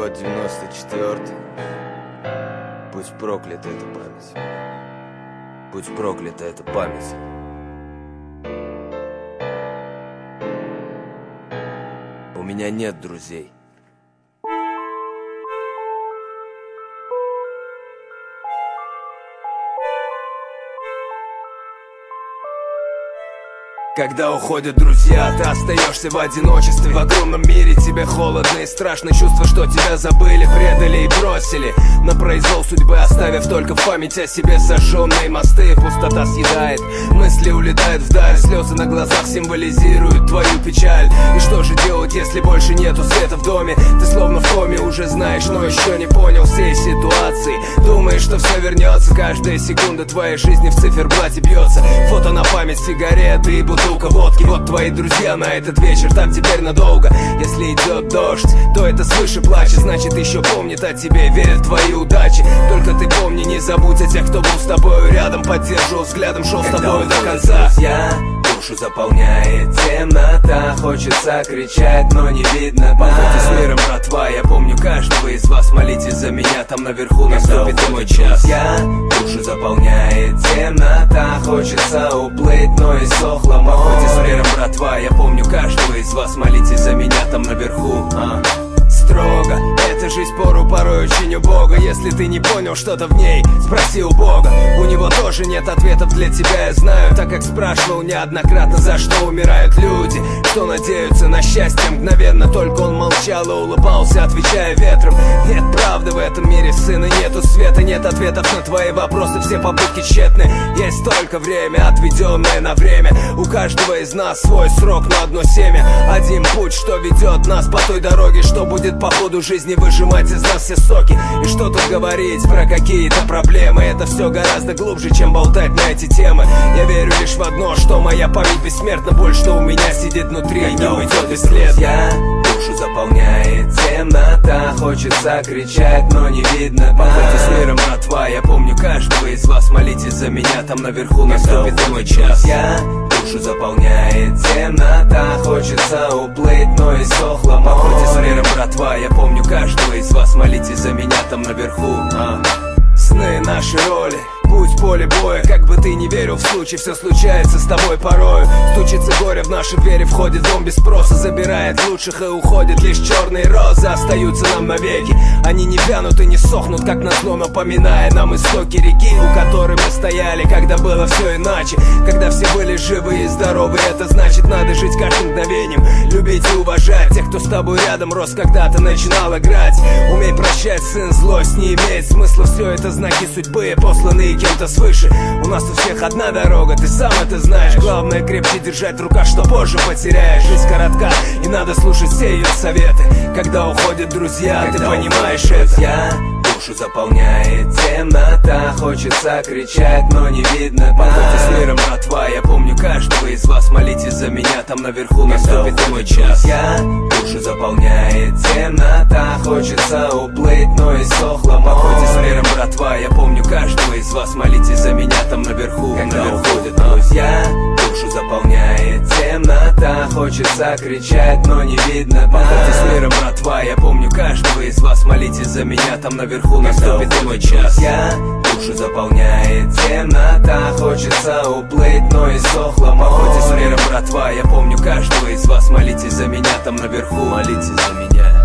Год 94-й. Будь проклята эта память. Будь проклята эта память. У меня нет друзей. Когда уходят друзья, ты остаешься в одиночестве. В огромном мире тебе холодно и страшно. Чувство, что тебя забыли, предали и бросили на произвол судьбы, оставив только в память о себе сожженные мосты. Пустота съедает, мысли улетают вдаль, слезы на глазах символизируют твою печаль. И что же делать, если больше нету света в доме? Ты словно в коме, уже знаешь, но еще не понял всей ситуации. Думаешь, что все вернется, каждая секунда твоей жизни в циферблате бьется. Фото на память, сигареты и бутылка водки. Вот твои друзья на этот вечер, там теперь надолго. Если идет дождь, то это свыше плачет, значит еще помнит о тебе, верит в твои удачи. Только ты помни, не забудь о тех, кто был с тобою рядом, поддерживал взглядом, шел с тобою до конца. Душу заполняет темнота, хочется кричать, но не видно. Походи с миром, братва, я помню каждого из вас. Молитесь за меня, там наверху наступит мой час. Душу заполняет темнота, хочется уплыть, но иссохла мощь. Походи с миром, братва, я помню каждого из вас. Молитесь за меня, там наверху. Строго, эта жизнь порой очень убога. Если ты не понял что-то в ней, спроси у Бога. У него тоже нет ответов для тебя, я знаю, так как спрашивал неоднократно, за что умирают люди, что надеются на счастье мгновенно. Только он молчал и улыбался, отвечая ветром. Нет правды в этом мире, сына, нету света, нет ответов на твои вопросы, все попытки тщетны. Есть только время, отведенное на время. У каждого из нас свой срок, но одно семя. Один путь, что ведет нас по той дороге, что будет по ходу жизни выжимать из нас все соки. И что тут говорить про какие-то проблемы, это все гораздо глубже, чем болтать на эти темы. Я верю лишь в одно, что моя память бессмертна. Боль, что у меня сидит внутри, не уйдет бесследно. Душу заполняет темнота, хочется кричать, но не видно. Походи с миром, братва, я помню каждого из вас. Молитесь за меня, там наверху наступит мой час. Душу заполняет темнота, хочется уплыть, но иссохла мощь. Походи с миром, братва, я помню каждого из вас. Молитесь за меня, там наверху. Сны, наши роли, путь, поле боя. Как бы ты ни верил в случай, все случается с тобой порою. Стучится горе в наши двери, входит дом без спроса, забирает лучших и уходит. Лишь черные розы остаются нам навеки. Они не вянут и не сохнут, как назло, напоминая нам истоки реки, у которой мы стояли, когда было все иначе. Когда все были живы и здоровы, это значит, надо жить каждым мгновением, любить и уважать тех, кто с тобой рядом рос, когда ты начинал играть. Умей прощать, сын, злость не имеет смысла. Все это знаки судьбы, посланные кем-то свыше. У нас у всех одна дорога, ты сам это знаешь. Главное крепче держать в руках, что позже потеряешь. Жизнь коротка, и надо слушать все ее советы. Когда уходят друзья, ты понимаешь это. Душу заполняет темнота, хочется кричать, но не видно. Походи с миром, братва, я помню каждого из вас. Молитесь за меня, там наверху наступит мой час. Душу заполняет темнота, хочется уплыть, но иссохла мощь. Походи с миром, братва, я помню каждого из вас. Молитесь за меня, там наверху, когда уходят друзья. Душу заполняет темнота, хочется кричать, но не видно. Походи с миром, братва, я помню каждого из вас. Молитесь за меня, там наверху наступит мой час. Душу заполняет темнота, хочется уплыть, но иссохла мощь. Походи с миром, братва, я помню каждого из вас. Молитесь за меня, там наверху, молитесь за меня.